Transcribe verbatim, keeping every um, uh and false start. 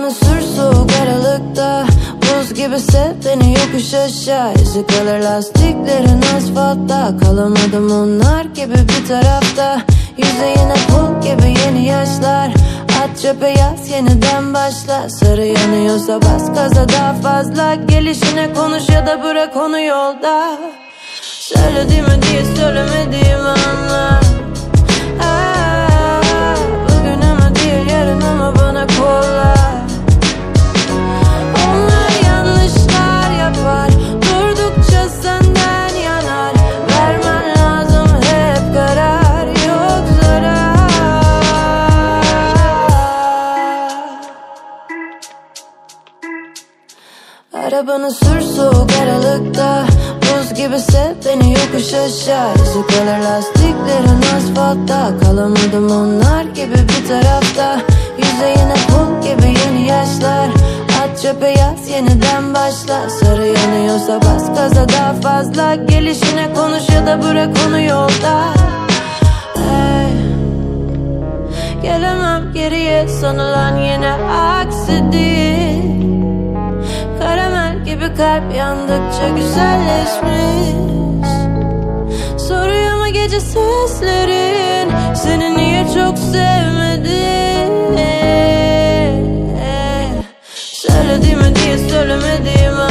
Arabanı sür soğuk aralıkta, buz gibi sev beni yokuş aşağı. İzi kalır lastiklerin asfaltta, kalamadım onlar gibi bir tarafta. Yüzeyine pul gibi yeni yaşlar, at çöpe yaz yeniden başla. Sarı yanıyorsa bas gaza daha fazla, gelişine konuş ya da bırak onu yolda. Söylediğimi diye söylemediğimi anla. Aa, bugün ama değil yarın ama bana kolay. Onlar yanlışlar yapar, durdukça senden yanar. Vermen lazım hep karar, yok zarar. Arabanı sür soğuk aralıkta, buz gibi sev beni yokuş aşağı. İzi kalır lastiklerin asfaltta, kalamadım onlar gibi bir tarafta. Yüzeyine pul gibi yeni yaşlar, at çöpe yaz yeniden başla. Sarı yanıyorsa bas gaza daha fazla, gelişine konuş ya da bırak onu yolda. Hey, gelemem geriye sanılan yine aksi değil. Karamel gibi kalp yandıkça güzelleşmiş. Soruyor mu gece seslerin, seni niye çok sevmedim? Söylediğimi diye söylemediğimi